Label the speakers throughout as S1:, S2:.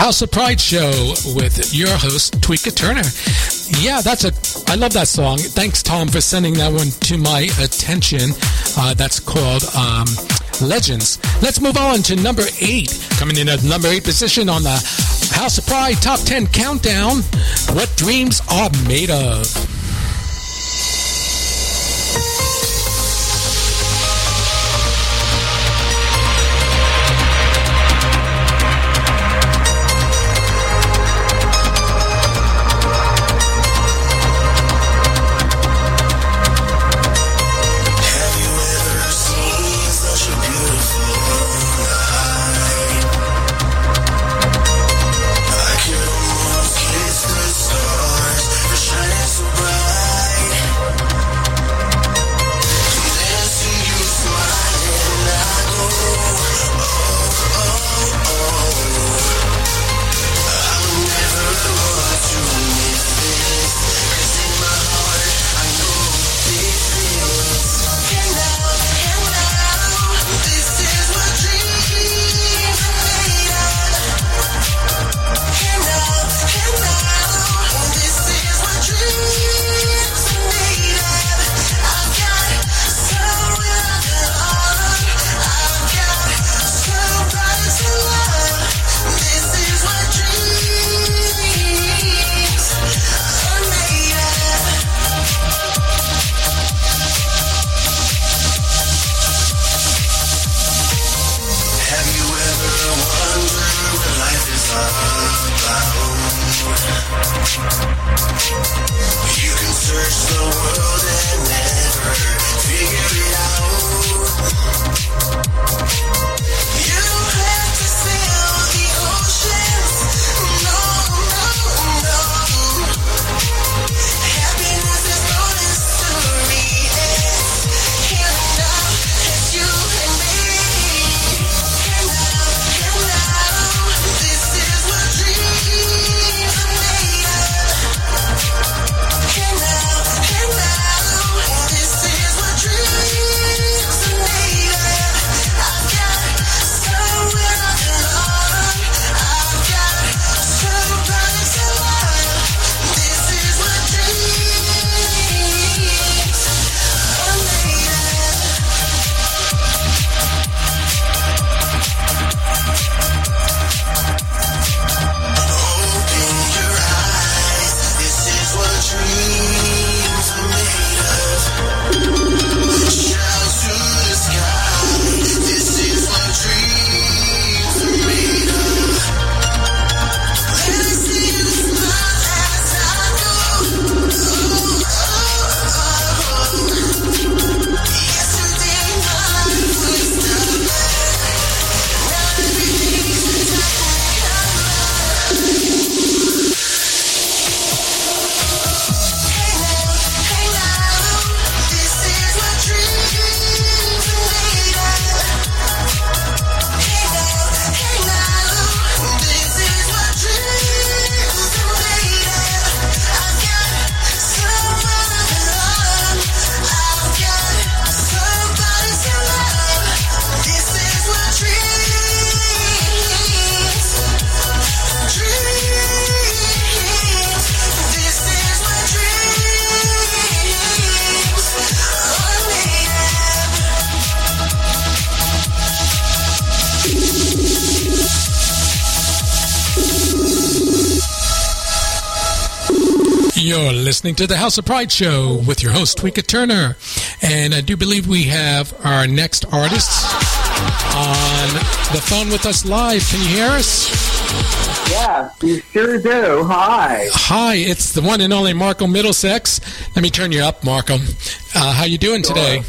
S1: House of Pride show with your host, Tweeka Turner. Yeah, I love that song. Thanks, Tom, for sending that one to my attention. That's called Legends. Let's move on to number 8. Coming in at number 8 position on the House of Pride Top 10 Countdown, What Dreams Are Made Of. You're listening to the House of Pride show with your host, Tweeka Turner. And I do believe we have our next artist on the phone with us live. Can you hear us?
S2: Yeah, you sure do. Hi.
S1: Hi, it's the one and only Marco Middlesex. Let me turn you up, Marco. How you doing today?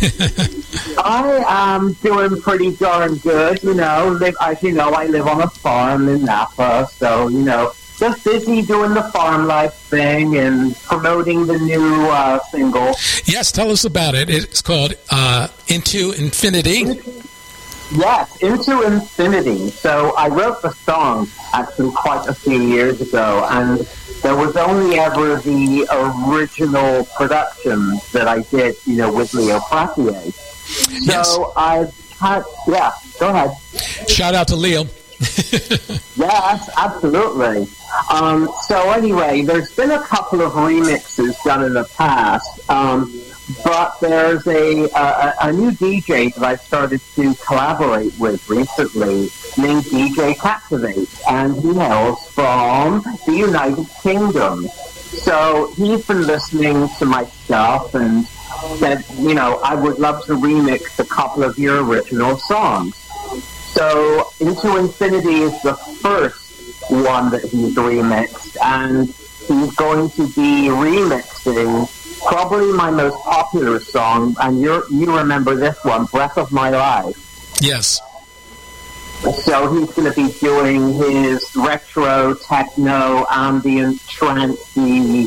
S2: I am doing pretty darn good. As you know, I live on a farm in Napa, so, just busy doing the farm life thing and promoting the new single.
S1: Yes, tell us about it. It's called Into Infinity.
S2: Yes, Into Infinity. So I wrote the song actually quite a few years ago, and there was only ever the original production that I did, with Leo Frappier. So
S1: yes.
S2: I've had, go ahead.
S1: Shout out to Leo.
S2: Yes, absolutely. So anyway, there's been a couple of remixes done in the past, but there's a new DJ that I've started to collaborate with recently named DJ Captivate, and he hails from the United Kingdom. So he's been listening to my stuff and said, I would love to remix a couple of your original songs. So Into Infinity is the first one that he's remixed, and he's going to be remixing probably my most popular song, and you remember this one, Breath of My Life.
S1: Yes.
S2: So he's going to be doing his retro, techno, ambient, trancey,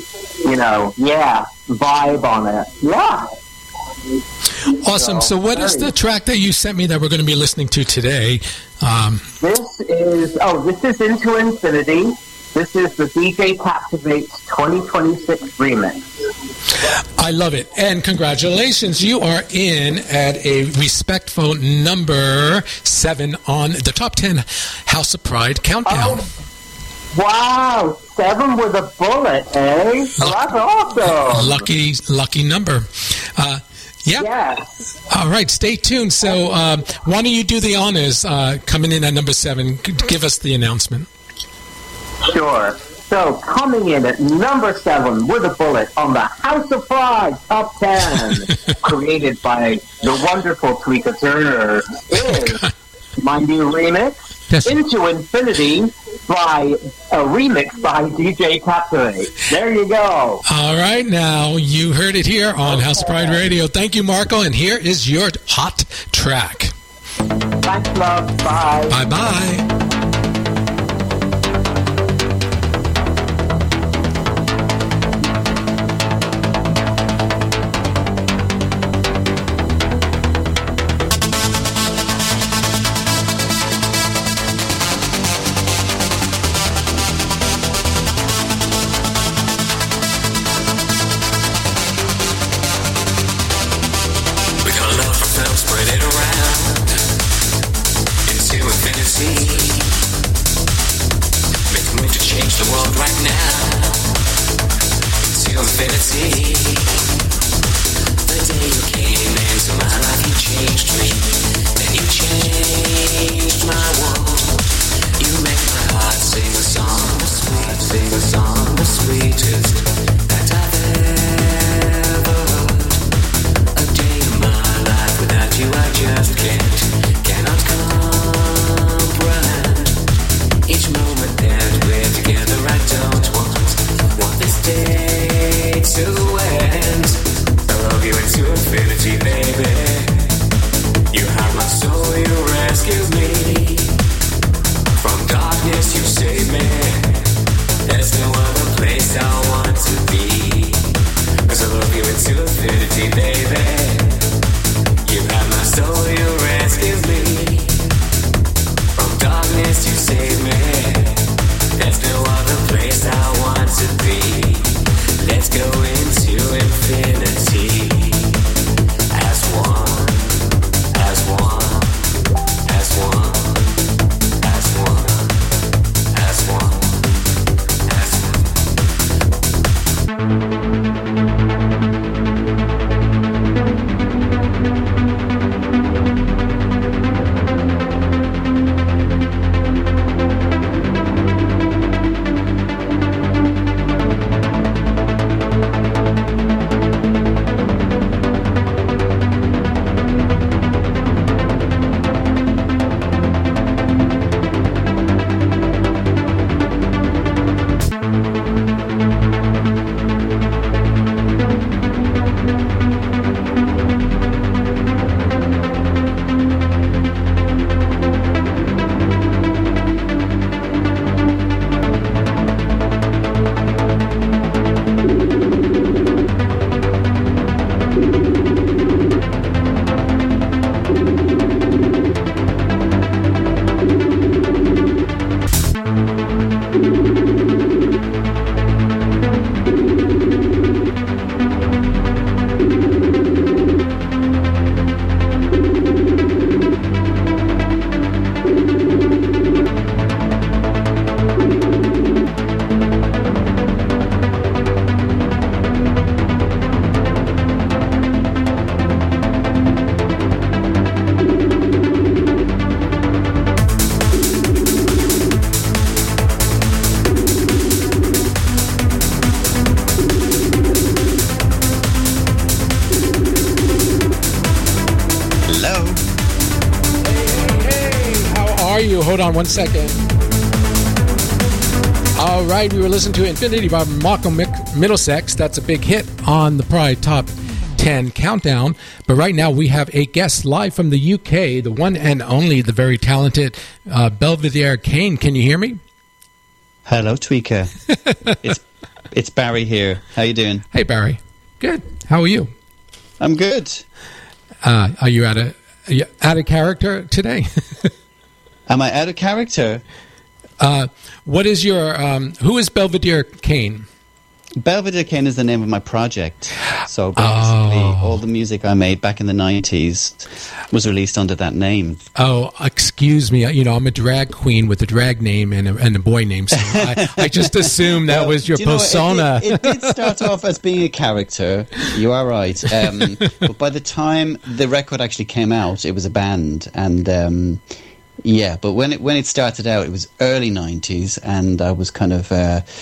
S2: vibe on it. Yeah.
S1: Awesome. So what is the track that you sent me that we're going to be listening to today?
S2: This is Into Infinity. This is the DJ Captivate's 2026 remix.
S1: I love it. And congratulations. You are in at a respectful number 7 on the top 10 House of Pride countdown.
S2: Oh, wow. 7 with a bullet, eh? That's awesome.
S1: Lucky number. Yeah.
S2: Yes.
S1: All right. Stay tuned. So why don't you do the honors coming in at number 7? Give us the announcement.
S2: Sure. So, coming in at number 7 with a bullet on the House of Pride Top 10, created by the wonderful Tweeka Turner, is my new remix,
S1: yes.
S2: Into Infinity, by a remix by DJ Captivate. There you go.
S1: All right, now you heard it here on House of Pride Radio. Thank you, Marco, and here is your hot track.
S2: Thanks, love. Bye.
S1: Bye-bye.
S3: As one.
S1: hear you. Hold on one second. All right, we were listening to Infinity by Malcolm Middlesex. That's a big hit on the Pride Top 10 Countdown. But right now we have a guest live from the UK, the one and only, the very talented Belvedere Kane. Can you hear me?
S3: Hello, Tweaker. It's Barry here. How you doing?
S1: Hey, Barry. Good. How are you?
S3: I'm good.
S1: Are you out of character today?
S3: Am I out of character?
S1: What is your who is Belvedere Kane?
S3: Belvedere Kane is the name of my project. So basically, all the music I made back in the 90s was released under that name.
S1: Oh, excuse me. You know, I'm a drag queen with a drag name and a boy name, so I just assumed that was your persona.
S3: It did start off as being a character. You are right. But by the time the record actually came out, it was a band. And yeah, but when it started out, it was early 90s, and I was kind of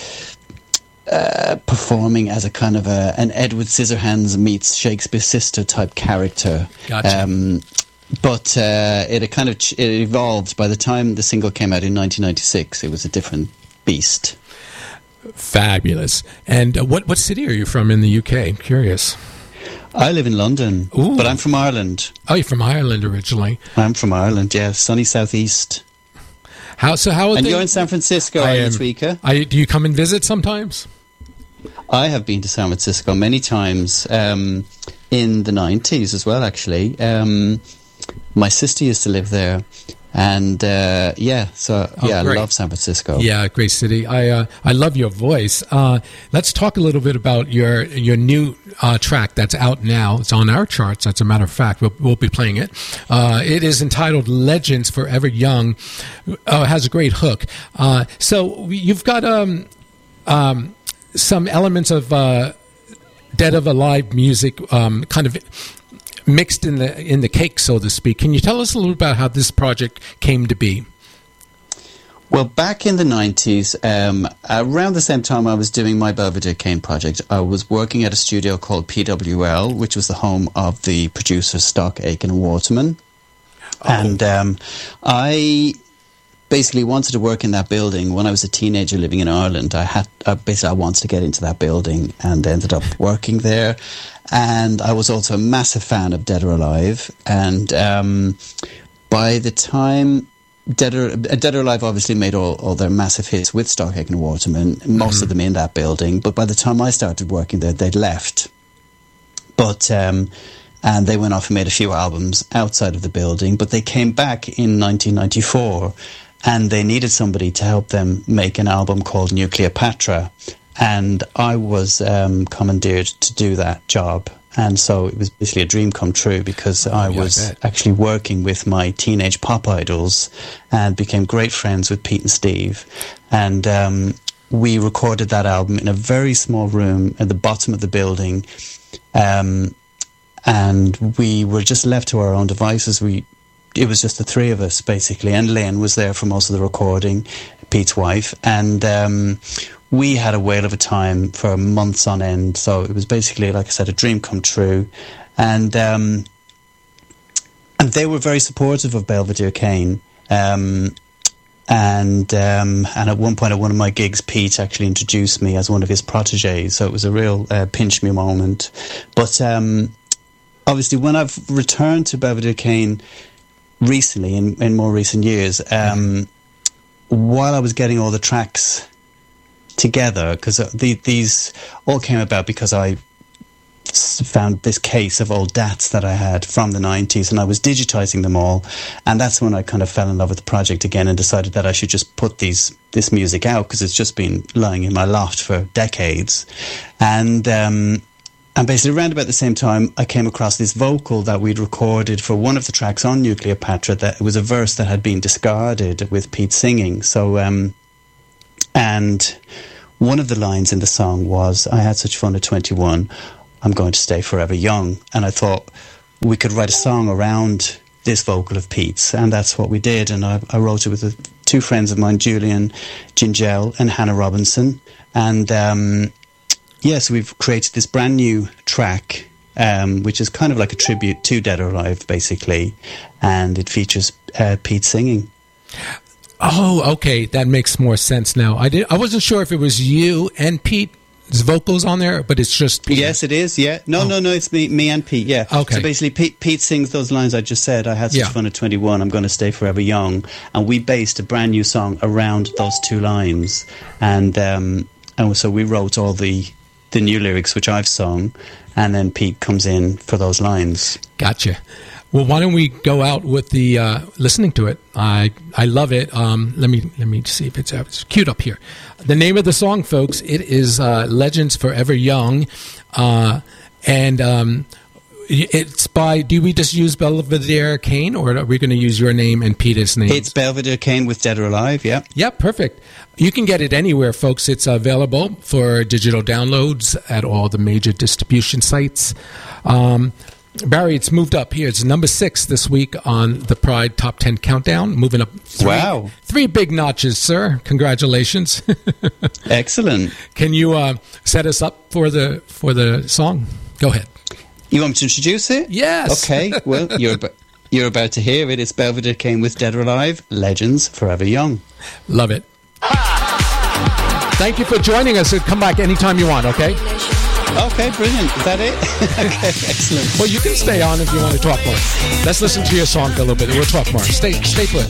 S3: performing as a kind of an Edward Scissorhands meets Shakespeare's sister type character.
S1: Gotcha.
S3: But it evolved. By the time the single came out in 1996, it was a different beast.
S1: Fabulous. And what city are you from in the UK? I'm curious.
S3: I live in London,
S1: Ooh.
S3: But I'm from Ireland.
S1: Oh, you're from Ireland originally.
S3: I'm from Ireland, yeah, sunny southeast.
S1: How are
S3: and
S1: they?
S3: You're in San Francisco, are you, Tweaker?
S1: Do you come and visit sometimes?
S3: I have been to San Francisco many times, in the 90s as well, actually. My sister used to live there. And I love San Francisco.
S1: Yeah, great city. I love your voice. Let's talk a little bit about your new track that's out now. It's on our charts, as a matter of fact. We'll be playing it. It is entitled Legends Forever Young. It has a great hook. So you've got some elements of Dead or Alive music, kind of mixed in the cake, so to speak. Can you tell us a little about how this project came to be?
S3: Well, back in the 90s, around the same time I was doing my Belvedere Kane project, I was working at a studio called PWL, which was the home of the producers Stock, Aitken and Waterman. Oh. And I basically wanted to work in that building. When I was a teenager living in Ireland, I wanted to get into that building and ended up working there. And I was also a massive fan of Dead or Alive. And by the time Dead or Alive obviously made all their massive hits with Stock, Aitken and Waterman, most of them in that building. But by the time I started working there, they'd left. But and they went off and made a few albums outside of the building. But they came back in 1994. And they needed somebody to help them make an album called Nucleopatra. And I was commandeered to do that job. And so it was basically a dream come true, because I was actually working with my teenage pop idols and became great friends with Pete and Steve. And we recorded that album in a very small room at the bottom of the building. And we were just left to our own devices. It was just the three of us, basically, and Lynn was there for most of the recording, Pete's wife, and we had a whale of a time for months on end. So it was basically, like I said, a dream come true, and they were very supportive of Belvedere Kane, and at one point at one of my gigs, Pete actually introduced me as one of his protégés, so it was a real pinch me moment. But obviously, when I've returned to Belvedere Kane recently, in more recent years, while I was getting all the tracks together, because these all came about because I found this case of old DATs that I had from the 90s, and I was digitizing them all, and that's when I kind of fell in love with the project again and decided that I should just put this music out, because it's just been lying in my loft for decades. And basically around about the same time, I came across this vocal that we'd recorded for one of the tracks on Nucleopatra. That it was a verse that had been discarded with Pete singing. So, and one of the lines in the song was, "I had such fun at 21, I'm going to stay forever young." And I thought we could write a song around this vocal of Pete's, and that's what we did. And I wrote it with two friends of mine, Julian Gingell and Hannah Robinson. And yes, we've created this brand new track, which is kind of like a tribute to Dead or Alive, basically, and it features Pete singing.
S1: Oh, okay. That makes more sense now. I wasn't sure if it was you and Pete's vocals on there, but it's just Pete.
S3: Yes, it is, yeah. No, it's me and Pete, yeah.
S1: Okay.
S3: So basically, Pete sings those lines I just said. I had such fun at 21, I'm going to stay forever young. And we based a brand new song around those two lines. And so we wrote all the new lyrics, which I've sung, and then Pete comes in for those lines.
S1: Gotcha. Well, why don't we go out with the listening to it? I love it. Let me see if it's queued up here. The name of the song, folks, it is Legends Forever Young, and it's by. Do we just use Belvedere Kane, or are we going to use your name and Peter's name?
S3: It's Belvedere Kane with Dead or Alive. Yeah.
S1: Yeah, perfect. You can get it anywhere, folks. It's available for digital downloads at all the major distribution sites. Barry, it's moved up here. It's number 6 this week on the Pride Top 10 Countdown. Moving up 3 big notches, sir. Congratulations.
S3: Excellent.
S1: Can you set us up for the song? Go ahead.
S3: You want me to introduce it?
S1: Yes.
S3: Okay. Well, you're about to hear it. It's Belvedere Kane with Dead or Alive, Legends Forever Young.
S1: Love it. Thank you for joining us. Come back anytime you want, okay?
S3: Okay, brilliant. Is that it? Okay, excellent.
S1: Well, you can stay on if you want to talk more. Let's listen to your song a little bit. We'll talk more. Stay put.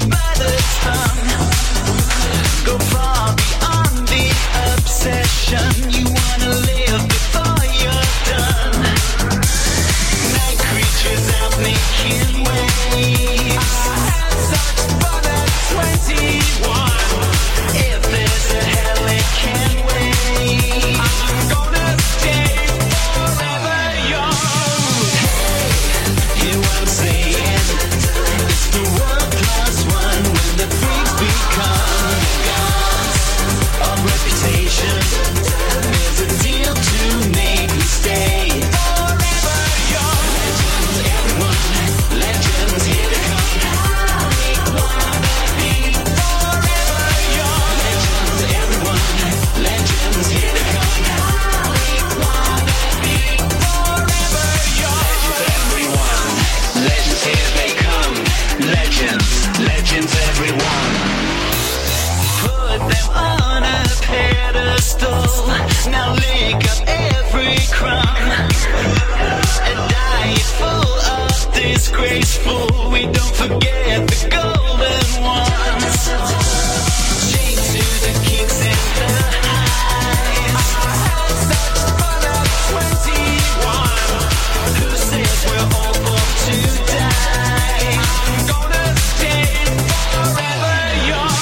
S4: Go far beyond the obsession. You wanna live before you're done. Night creatures out making waves. I had such fun at 21. If there's a hell, it can't wait. I'm gonna stay forever young. Hey, hear what I'm saying? It's the 1+1 when the freaks become gods of reputation. There's a deal to make me stay forever young. Legends, everyone, legends, here they come. We wanna be forever young. Legends, everyone, legends, here they come. We wanna be forever young. Legends, everyone, legends, here they come. Legends, everyone. Put them on a pedestal. Now lick up every crumb. A diet full of disgraceful. We don't forget the golden ones. Chained to the kings and the highs. I had such fun at 21. Who says we're all born to die? I'm gonna stay forever young.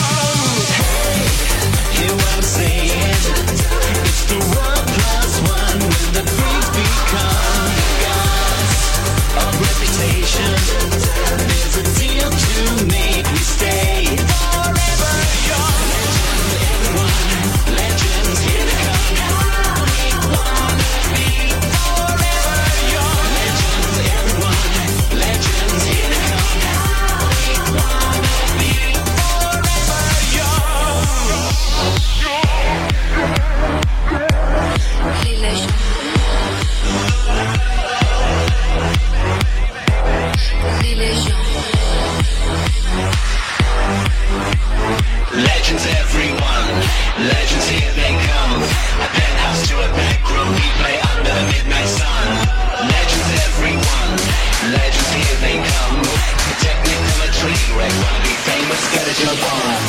S4: Hear what I'm saying? It's the 1+1 when the freaks become gods of reputation. There's a deal to make me stay forever young. Legends, everyone, legends, here they come. We wanna be forever young. Legends, everyone, legends, here they come. We wanna be forever young. Legends, everyone, legends, here they come. A penthouse to a back room, we play under the midnight sun. Legends, everyone, legends, here they come. Protect me from a train wreck, wanna be famous, gotta jump on.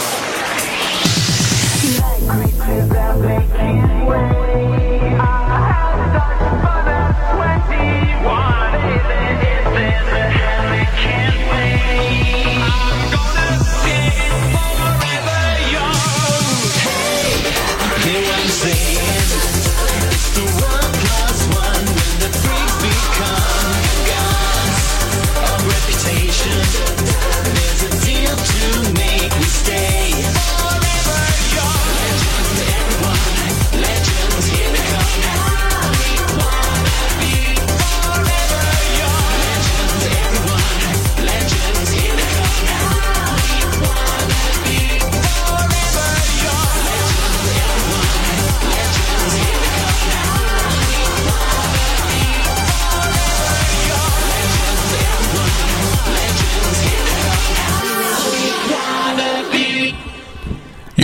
S4: Night creatures out making waves. I had such fun at 21. If there's a hell, it can't wait. I'm gonna stay forever young. Hey, hear what I'm saying? It's the 1+1 when the freaks become gods of reputation. There's a deal to make me stay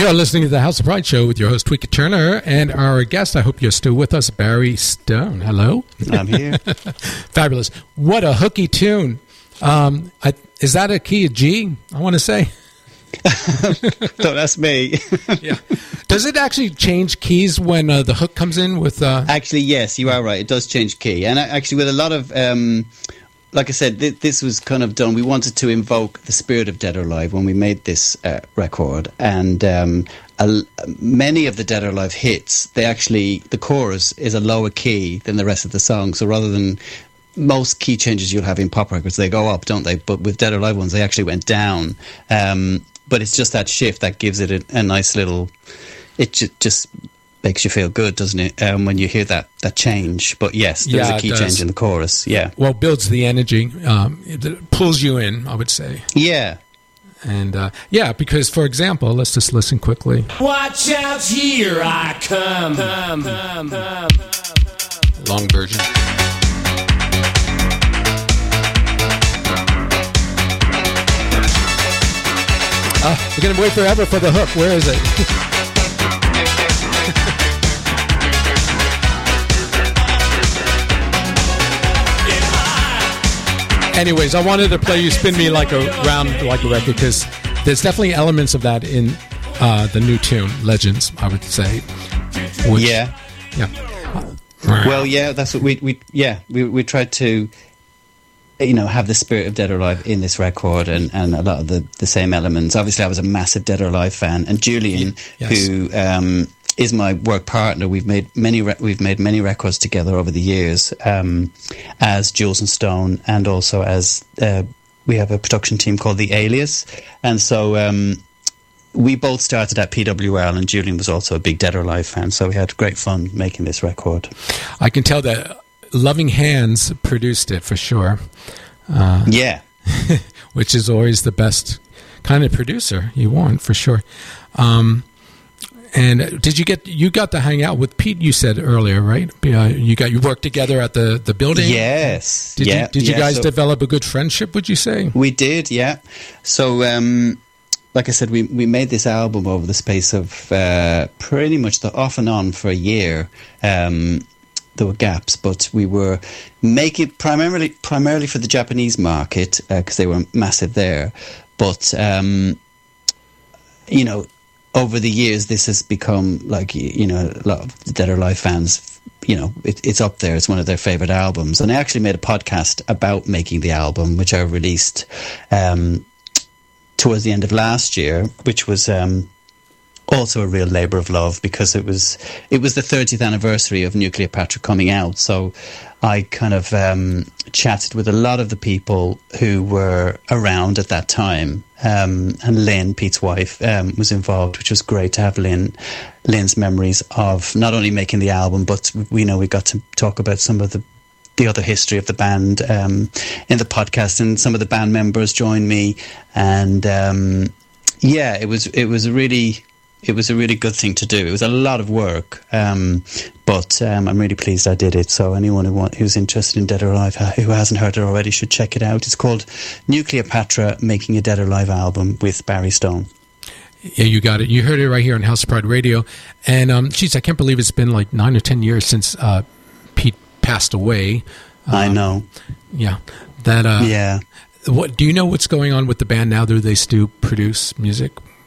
S1: You're listening to the House of Pride show with your host, Tweeka Turner, and our guest, I hope you're still with us, Barry Stone. Hello.
S3: I'm here.
S1: Fabulous. What a hooky tune. Is that a key of G, I want to say?
S3: No, that's me.
S1: Yeah. Does it actually change keys when the hook comes in with...
S3: Actually, yes, you are right. It does change key. And actually, with a lot of... like I said, this was kind of done. We wanted to invoke the spirit of Dead or Alive when we made this record. And many of the Dead or Alive hits, the chorus is a lower key than the rest of the song. So rather than... Most key changes you'll have in pop records, they go up, don't they? But with Dead or Alive ones, they actually went down. But it's just that shift that gives it a nice little... It just makes you feel good, doesn't it? When you hear that change. But yes, there's a key change in the chorus. Yeah.
S1: Well, it builds the energy. It pulls you in, I would say.
S3: Yeah.
S1: And because, for example, let's just listen quickly.
S4: Watch out, here I come.
S1: Long version. We're going to wait forever for the hook. Where is it? Anyways, I wanted to play You Spin Me Round Like a Record because there's definitely elements of that in the new tune, Legends, I would say. Which,
S3: yeah. Well, yeah, that's what we tried to... have the spirit of Dead or Alive in this record and a lot of the same elements. Obviously, I was a massive Dead or Alive fan, and Julian, who is my work partner, we've made many records together over the years as Jules and Stone, and also as we have a production team called The Alias, and so we both started at PWL, and Julian was also a big Dead or Alive fan, so we had great fun making this record.
S1: I can tell that Loving Hands produced it for sure.
S3: Yeah.
S1: Which is always the best kind of producer you want, for sure. And you got to hang out with Pete, you said earlier, right? You worked together at the building?
S3: Yes.
S1: Did you guys develop a good friendship, would you say?
S3: We did, yeah. So, like I said, we made this album over the space of pretty much off and on for a year. There were gaps, but we were making primarily for the Japanese market because they were massive there. But over the years, this has become a lot of the Dead or Alive fans. It's up there. It's one of their favorite albums. And I actually made a podcast about making the album, which I released towards the end of last year, which was. Also a real labour of love because it was the 30th anniversary of Nuclear Patra coming out, so I kind of chatted with a lot of the people who were around at that time, and Lynn, Pete's wife, was involved, which was great to have Lynn's memories of not only making the album, but we got to talk about some of the other history of the band in the podcast, and some of the band members joined me, and it was a really good thing to do. It was a lot of work, but I'm really pleased I did it. So anyone who's interested in Dead or Alive, who hasn't heard it already, should check it out. It's called Nuclear Patra, Making a Dead or Alive Album with Barry Stone.
S1: Yeah, you got it. You heard it right here on House of Pride Radio. And, I can't believe it's been like 9 or 10 years since Pete passed away.
S3: I know.
S1: Yeah. Yeah. What do you know what's going on with the band now? Do they still produce music?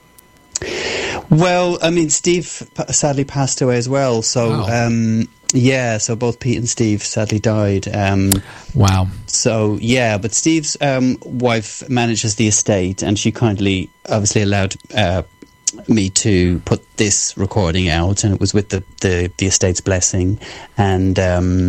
S3: Well, I mean, Steve sadly passed away as well. So, wow. So both Pete and Steve sadly died.
S1: Wow.
S3: So, yeah, but Steve's wife manages the estate, and she kindly, obviously, allowed me to put this recording out, and it was with the estate's blessing. And,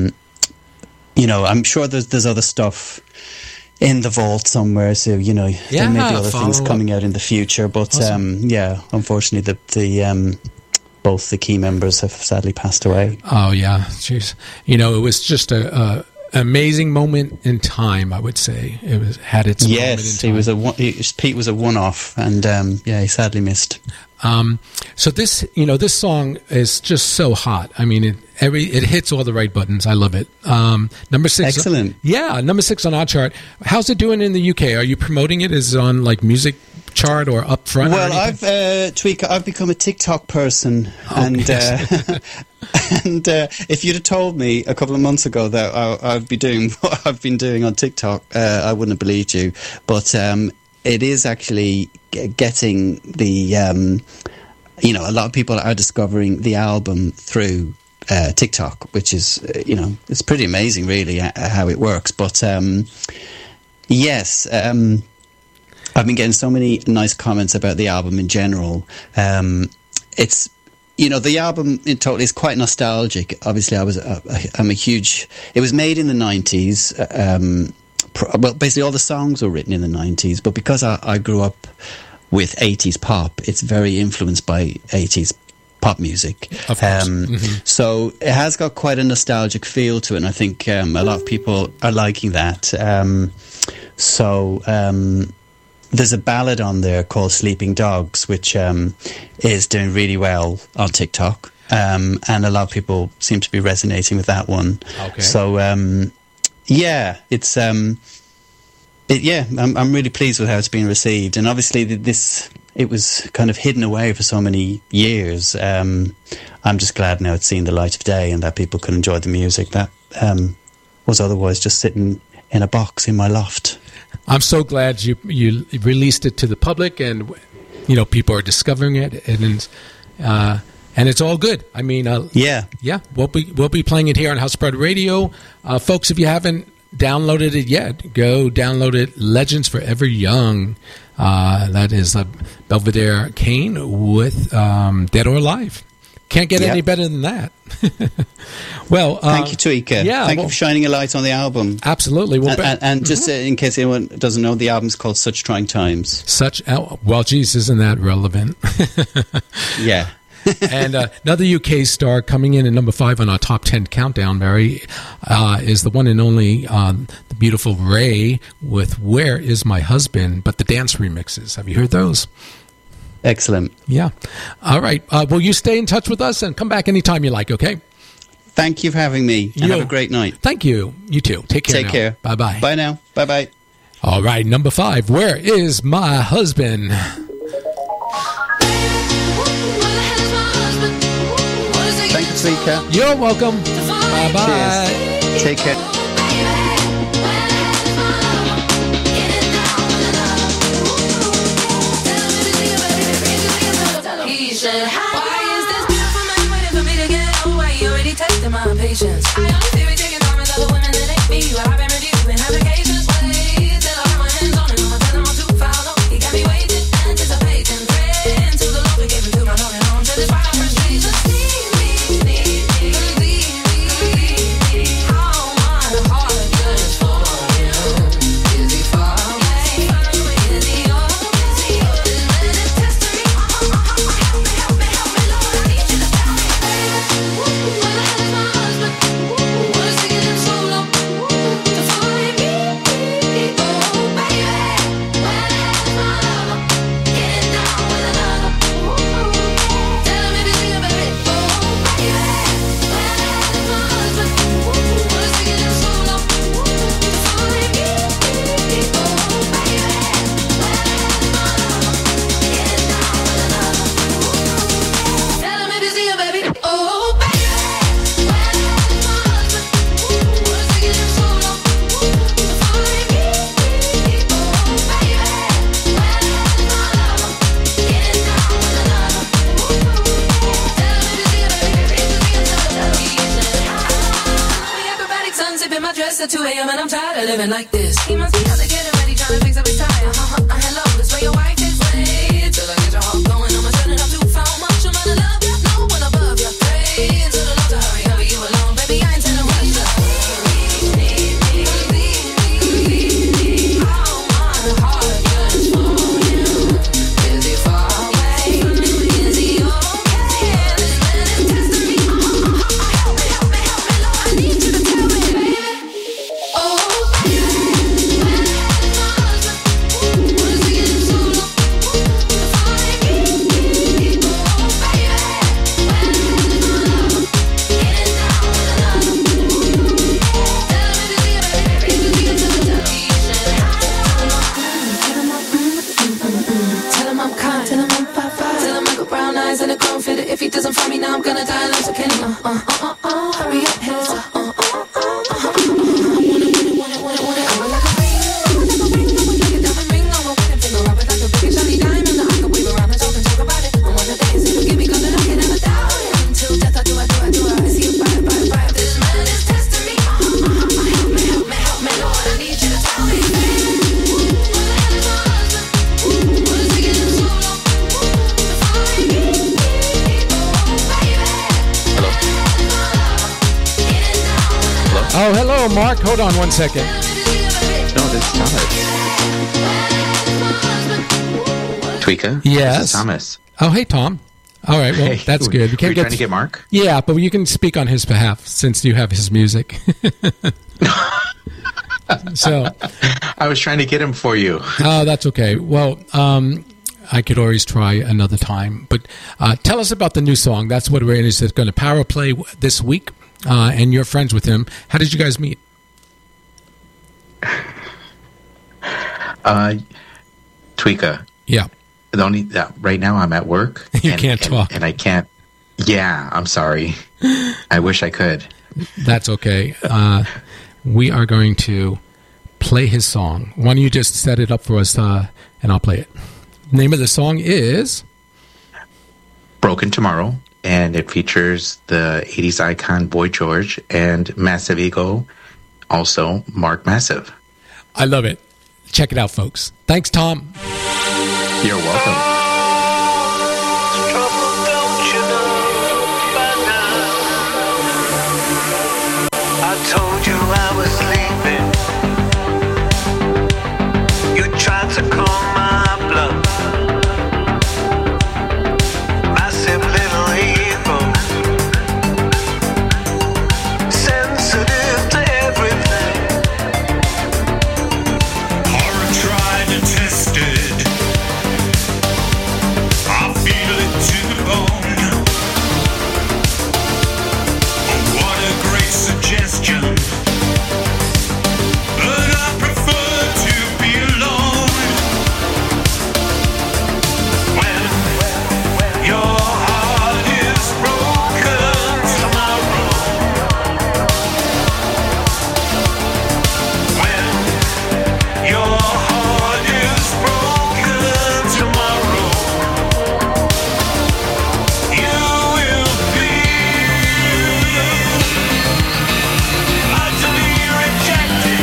S3: I'm sure there's other stuff in the vault somewhere, so there may be other things coming out in the future, but awesome. Unfortunately the both the key members have sadly passed away.
S1: Oh yeah, jeez. It was just a amazing moment in time, I would say. It had its moment in time.
S3: Pete was a one-off, and he sadly missed.
S1: So this song is just so hot. I mean, it hits all the right buttons. I love it. Number 6.
S3: Excellent.
S1: Number 6 on our chart. How's it doing in the UK? Are you promoting it? Is it on like music chart or up front?
S3: Well, I've become a TikTok person, and if you'd have told me a couple of months ago that I'd be doing what I've been doing on TikTok, I wouldn't have believed you. But it is actually getting the, a lot of people are discovering the album through TikTok, which is, it's pretty amazing, really, how it works. But yes. I've been getting so many nice comments about the album in general. It's, the album in total is quite nostalgic. Obviously, I'm a huge. It was made in the 90s. Well, basically, all the songs were written in the 90s. But because I grew up with 80s pop, it's very influenced by 80s pop music.
S1: Of course.
S3: So it has got quite a nostalgic feel to it, and I think a lot of people are liking that. There's a ballad on there called Sleeping Dogs, which is doing really well on TikTok. And a lot of people seem to be resonating with that one.
S1: Okay.
S3: So, it's... I'm really pleased with how it's been received. And obviously it was kind of hidden away for so many years. I'm just glad now it's seen the light of day and that people can enjoy the music that was otherwise just sitting in a box in my loft.
S1: I'm so glad you released it to the public, and people are discovering it, and it's all good. I mean, we'll be playing it here on House Spread Radio, folks. If you haven't downloaded it yet, go download it. Legends Forever Young. That is Belvedere Kane with Dead or Alive. Can't get any better than that. Well,
S3: thank you, Tweaker.
S1: Yeah,
S3: thank you for shining a light on the album.
S1: Absolutely. Well,
S3: and just in case anyone doesn't know, the album's called Such Trying Times.
S1: Geez, isn't that relevant?
S3: Yeah.
S1: And another UK star coming in at number 5 on our top 10 countdown, Mary, is the one and only the beautiful Ray with Where Is My Husband, but the dance remixes. Have you heard those?
S3: Excellent.
S1: Yeah. All right. Will you stay in touch with us and come back anytime you like, okay?
S3: Thank you for having me. And have a great night.
S1: Thank you. You too. Take care.
S3: Take care.
S1: Bye-bye.
S3: Bye now. Bye-bye.
S1: All right. Number 5. Where is my husband?
S3: Thank you, Tweaker.
S1: You're welcome. Bye-bye.
S3: Cheers. Take care.
S5: Why is this beautiful man waiting for me to get away? You already tested my patience. I only fear taking time with other women that ain't me. Well, I've been reviewing applications. Wait till I got my hands on it. I'ma tell him I'm too foul. He got me waiting, anticipating, praying till the Lord gave him to my lonely home. Till this fire frustration. How my heart yearns for you. Is he far away? Is he okay? This man is testing me. At 2 a.m. and I'm tired of living like this. He must be out there getting ready, trying to fix up his tire. Hello, this where your wife is. Wait till I get your heart going. I'ma turn it up too far. Much I'm gonna love you, no one above you. Pray to the Lord to hurry, hurry you along, baby. I ain't telling what you how my heart yearns for you. Is he far away? Is he okay? This man is testing me. Help me, help me, help me, Lord. I need you to tell me, baby. Oh, where is my husband? What is he getting so long? gonna die, let's get it. Hurry up, heads up.
S1: Oh, hello, Mark. Hold on one second.
S6: No, this is Thomas. Tweeka?
S1: Yes.
S6: This is Thomas.
S1: Oh, hey, Tom. All right, well,
S6: Hey,
S1: that's good.
S6: Were you trying to get Mark?
S1: Yeah, but you can speak on his behalf since you have his music. So,
S6: I was trying to get him for you.
S1: oh, that's okay. Well, I could always try another time. But tell us about the new song. That's what we're in. Is going to power play this week, and you're friends with him. How did you guys meet?
S6: Tweeka.
S1: Yeah.
S6: The only right now I'm at work.
S1: You can't talk.
S6: And I can't. Yeah, I'm sorry. I wish I could.
S1: That's okay. We are going to play his song. Why don't you just set it up for us, and I'll play it. Name of the song is
S6: Broken Tomorrow, and it features the 80s icon Boy George and Massive Ego, also Mark Massive.
S1: I love it. Check it out, folks. Thanks, Tom.
S6: You're welcome.
S4: I told you I was leaving. You tried to call my bluff. Massive little ego. Sensitive to everything.
S7: Hard tried and tested. I feel it to the bone. Oh, what a great suggestion. But I prefer to be alone.
S4: When your heart is broken tomorrow. When your heart is broken tomorrow, you will feel utterly rejected.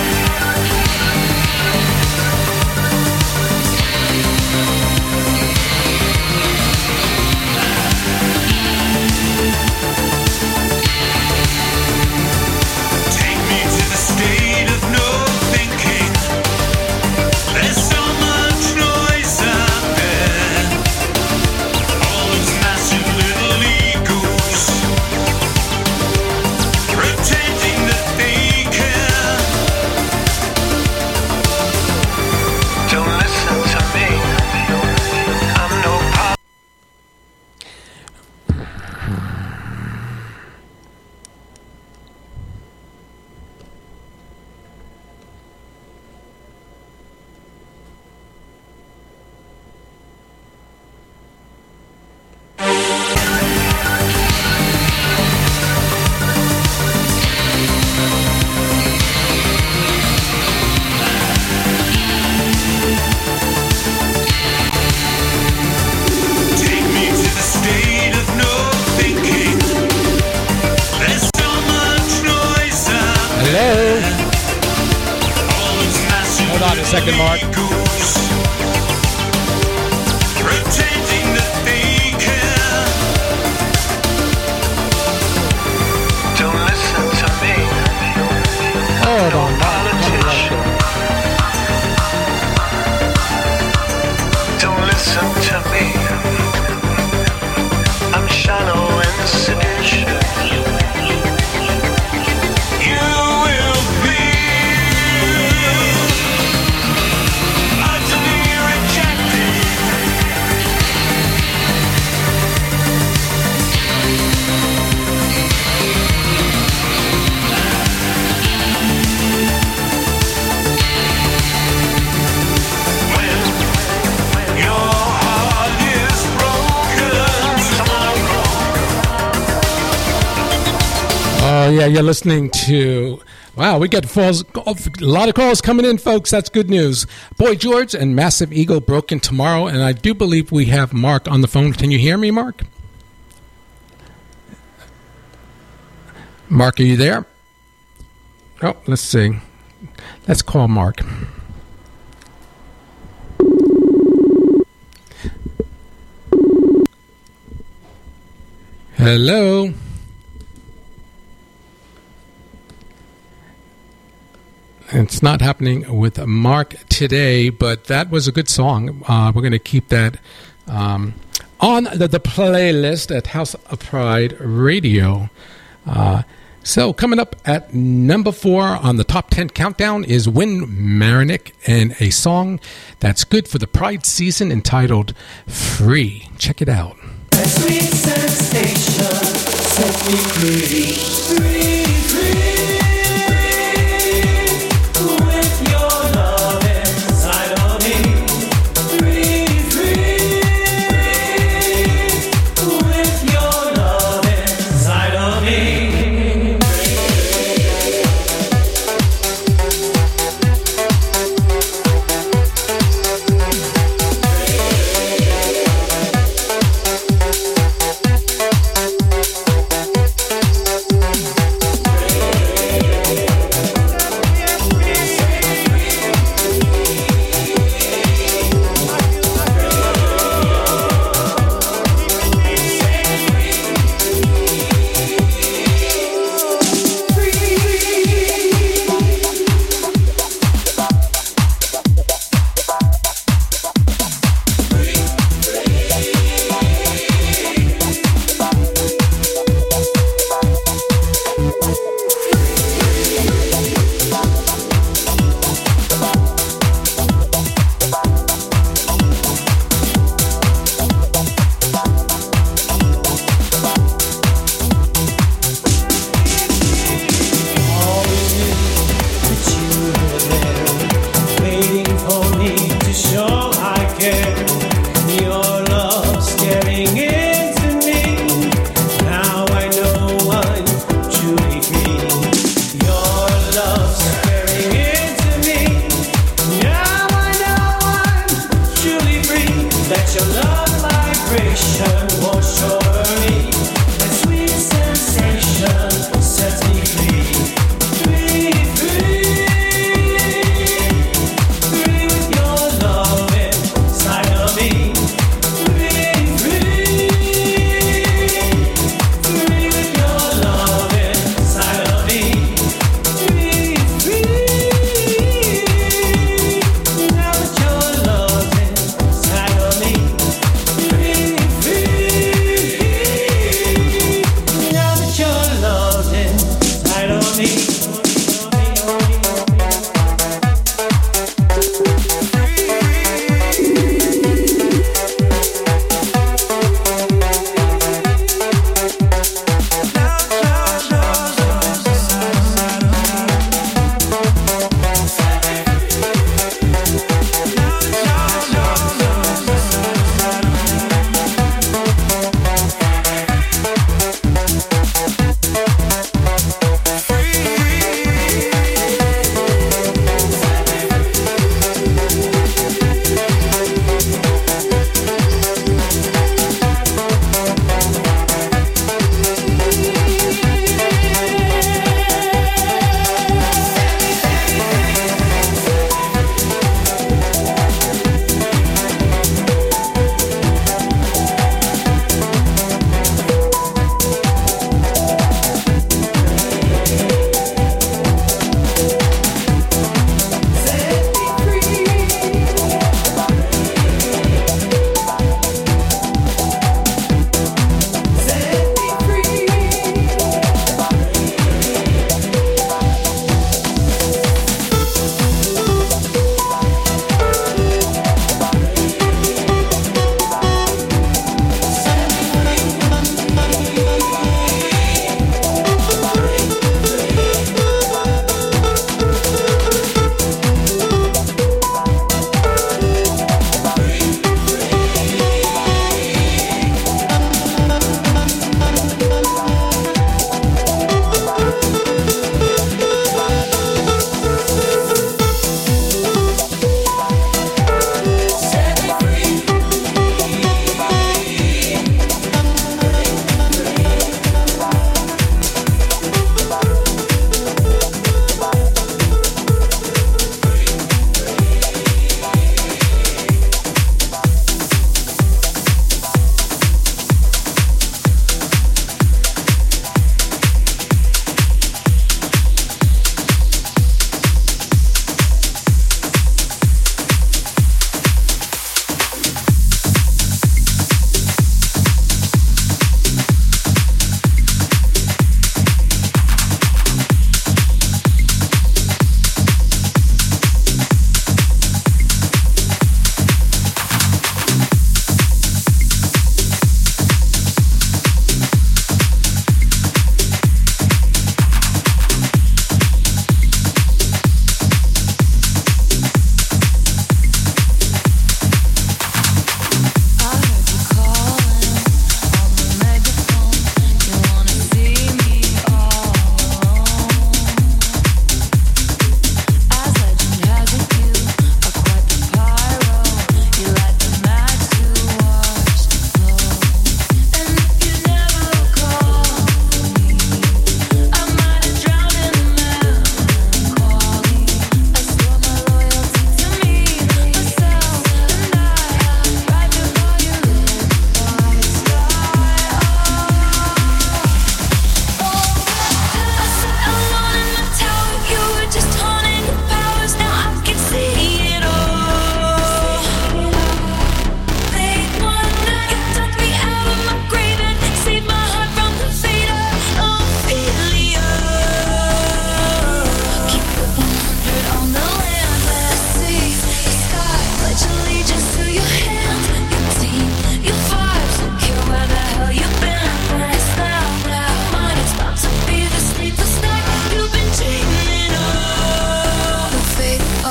S7: Take me to the state of no thinking. There's so much noise out there. All those massive little egos pretending that they care.
S4: Don't listen to me. I'm no pop.
S7: Take me to the state of no thinking. There's so much noise out
S1: Hello.
S7: all those massive
S1: Hold on a second, Mark.
S7: egos pretending that they care.
S4: Don't listen to me.
S1: Hold on.
S4: Politician. Don't listen to me. I'm shallow and sedition.
S7: You will feel utterly rejected.
S1: yeah, you're listening to. Wow, we got a lot of calls coming in, folks. That's good news. Boy George and Massive Eagle, Broken Tomorrow, and I do believe we have Mark on the phone. Can you hear me, Mark? Mark, are you there? Oh, let's see. Let's call Mark. Hello. It's not happening with Mark today, but that was a good song. We're going to keep that on the playlist at House of Pride Radio. So coming up at number 4 on the top 10 countdown is Win Marinick and a song that's good for the Pride season entitled Free. Check it out.
S4: Sweet sensation, set me free, free, free. With your love inside of me, free, free. With your love inside of me.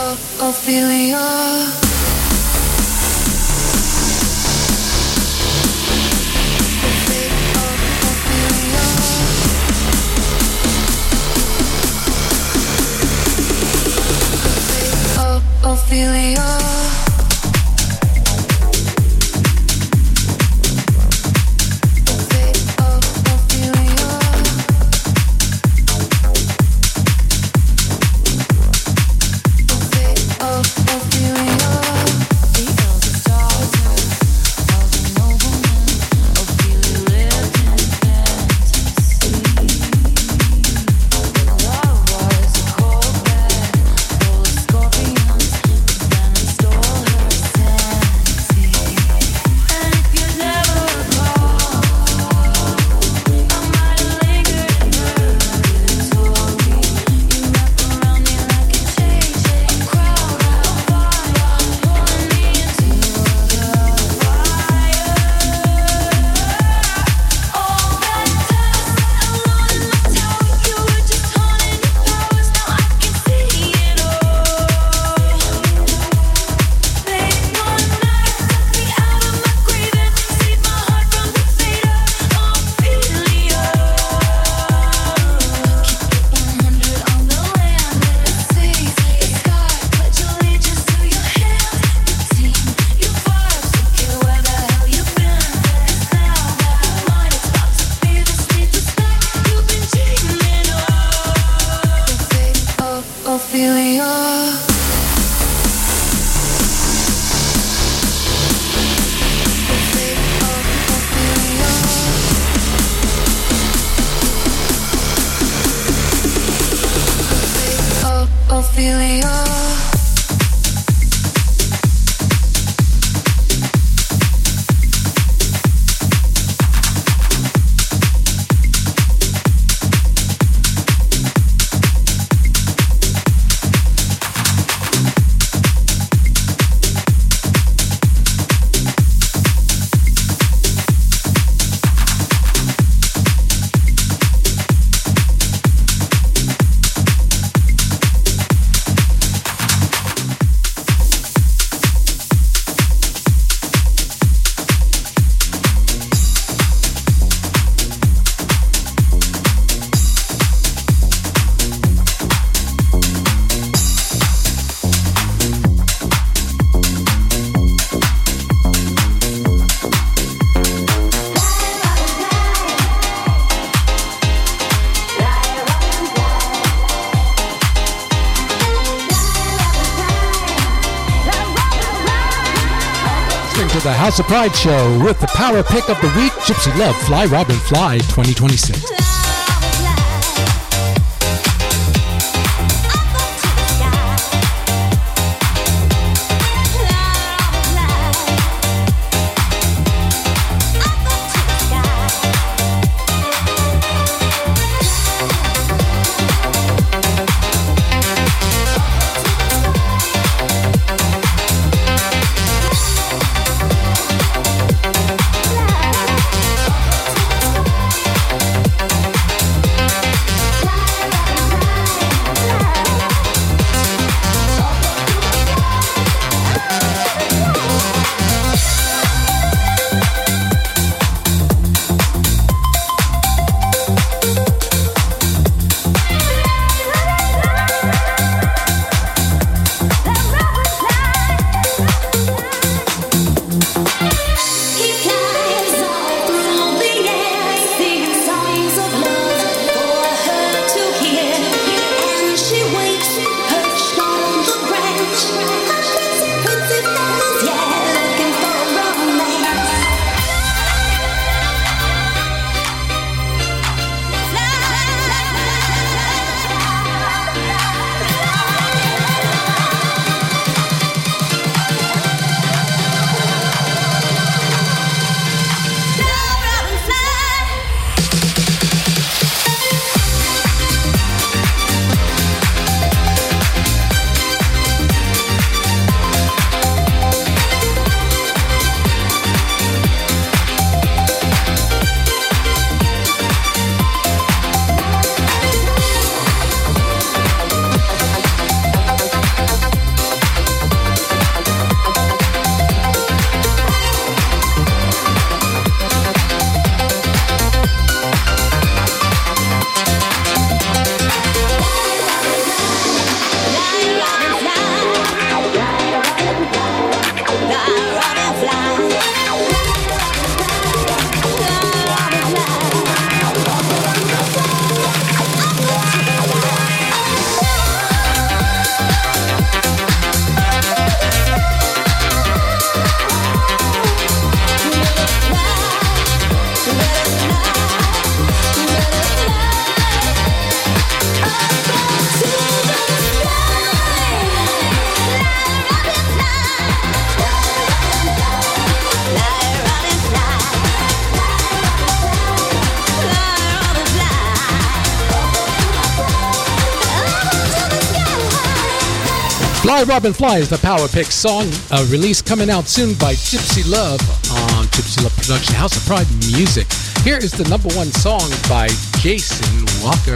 S5: Ophelia. Ophelia.
S1: The House of Pride Show with the power pick of the week, Gypsy Love, Fly Robin Fly 2026. Fly Robin Fly is the Power Pick song release coming out soon by Gypsy Love on Gypsy Love Production, House of Pride Music. Here is the number one song by Jason Walker.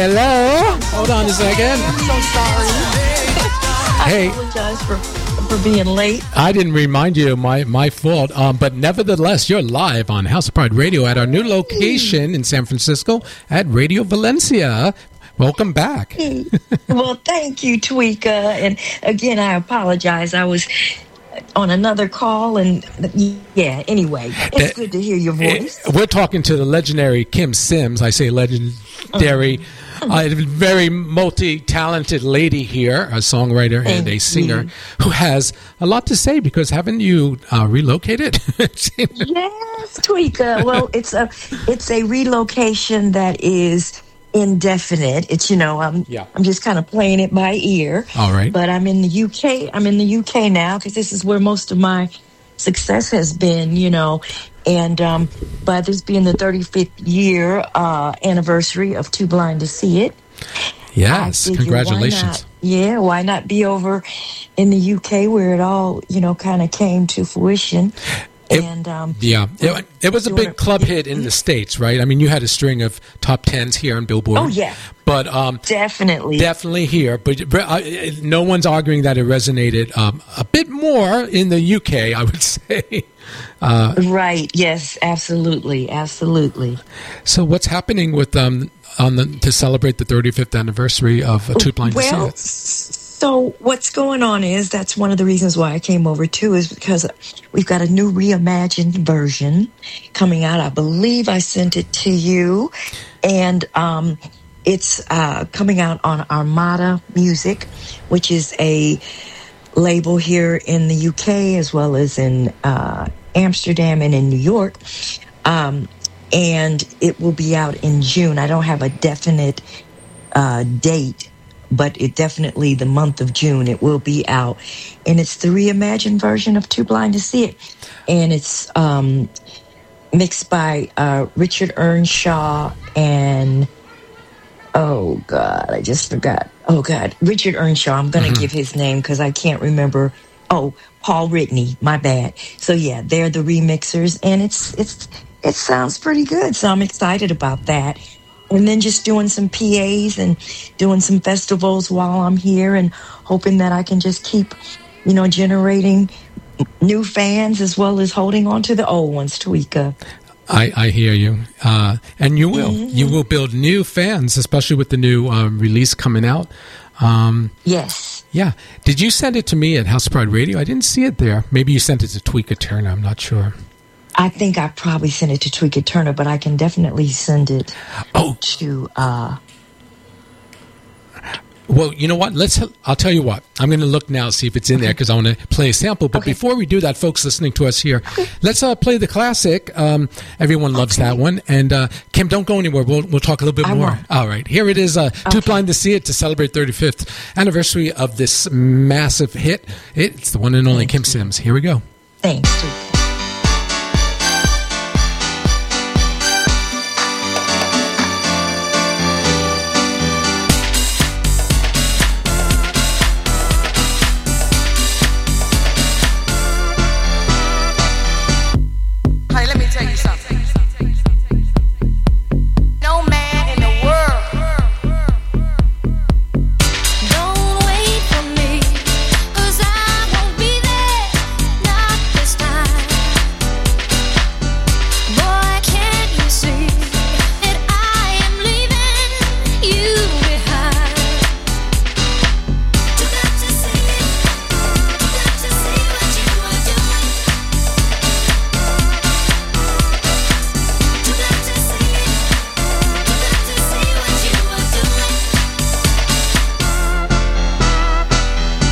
S1: Hello. Hold on a second.
S8: I'm so sorry.
S1: Hey.
S8: I apologize for being late.
S1: I didn't remind you. My fault. But nevertheless, you're live on House of Pride Radio at our new location in San Francisco at Radio Valencia. Welcome back.
S8: Well, thank you, Tweeka. And again, I apologize. I was on another call, and yeah, anyway, it's good to hear your voice.
S1: We're talking to the legendary Kim Sims. I say legendary. A very multi-talented lady here, a songwriter and a singer who has a lot to say, because haven't you relocated?
S8: Yes, Tweeka. Well, it's a relocation that is indefinite. It's, I'm just kind of playing it by ear.
S1: All right.
S8: But I'm in the UK. I'm in the UK now because this is where most of my success has been, And by this being the 35th year anniversary of Too Blind to See It.
S1: Yes, congratulations.
S8: Why not be over in the UK where it all, kind of came to fruition.
S1: It was a big club hit in the States, right? I mean, you had a string of top 10s here on Billboard.
S8: Oh, yeah.
S1: But
S8: definitely
S1: here. But no one's arguing that it resonated a bit more in the UK, I would say.
S8: Right. Yes, absolutely.
S1: So what's happening with to celebrate the 35th anniversary of Too Blind to See It?
S8: So what's going on is, that's one of the reasons why I came over too, is because we've got a new reimagined version coming out. I believe I sent it to you, and it's coming out on Armada Music, which is a label here in the UK as well as in Amsterdam and in New York. And it will be out in June. I don't have a definite date, but it definitely, the month of June, it will be out. And it's the reimagined version of Too Blind to See It. And it's mixed by Richard Earnshaw and, oh, God, I just forgot. Oh, God, Richard Earnshaw. I'm going to give his name because I can't remember. Oh, Paul Ritney, my bad. So, yeah, they're the remixers, and it sounds pretty good, so I'm excited about that. And then just doing some PAs and doing some festivals while I'm here, and hoping that I can just keep, generating new fans as well as holding on to the old ones, Tweeka.
S1: I hear you. And you will. You will build new fans, especially with the new release coming out.
S8: Yes.
S1: Yeah. Did you send it to me at House of Pride Radio? I didn't see it there. Maybe you sent it to Tweeka Turner. I'm not sure.
S8: I think I probably sent it to Tweeka Turner, but I can definitely send it to...
S1: Well, you know what? I'll tell you what. I'm going to look now, see if it's in there, because I want to play a sample. But before we do that, folks listening to us here, let's play the classic. Everyone loves that one. And Kim, don't go anywhere. We'll talk a little bit more.
S8: Won't.
S1: All right. Here it is. Too Blind to See It, to celebrate 35th anniversary of this massive hit. It's the one and only Kim Sims. Here we go.
S8: Thanks, Tweeka.